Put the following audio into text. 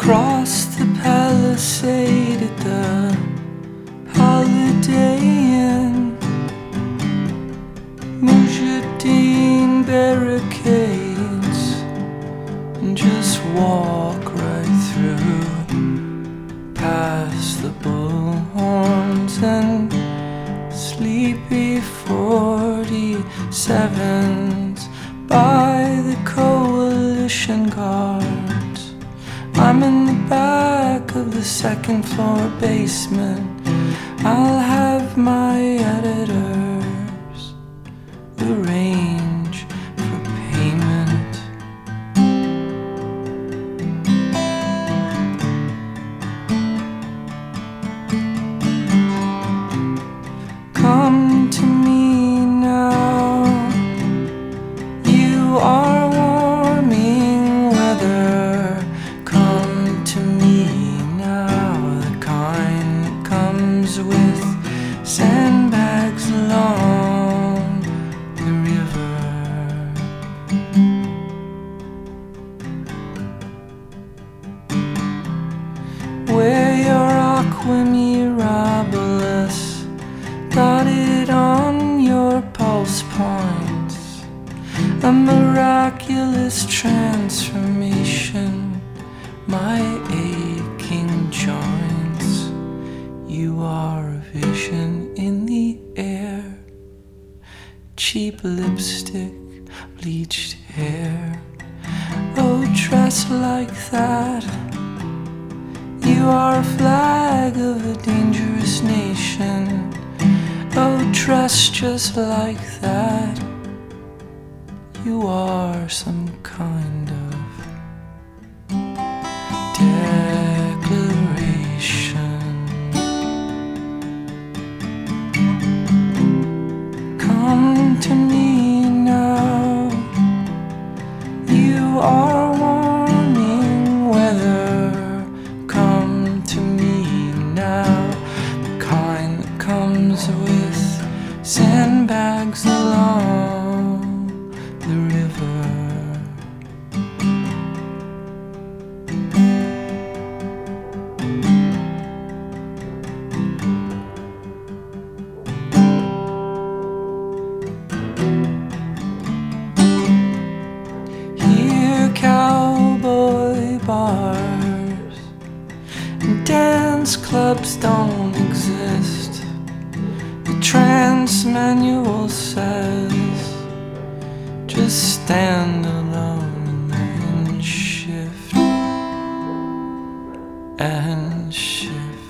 Crossed the palisade at the Holiday Inn. Mujahideen barricades and just walk right through, past the bullhorns and sleepy 47s by the coalition guards. I'm in the back of the second floor basement. I'll have my editors arrange for payment. Come to me now, you are warming weather. Come to me now, the kind that comes with sandbags along the river. Wear your aqua mirabilis dotted on your pulse points, a miraculous transformation, my aching joints. You are a vision in the air, cheap lipstick, bleached hair. Oh, dress like that. You are a flag of a dangerous nation. Oh, dress just like that. You are some kind of declaration. Come to me now, you are warming weather. Come to me now, the kind that comes with sandbags along the river. Here cowboy bars and dance clubs don't exist. The trance manual says just stand alone and shift and shift.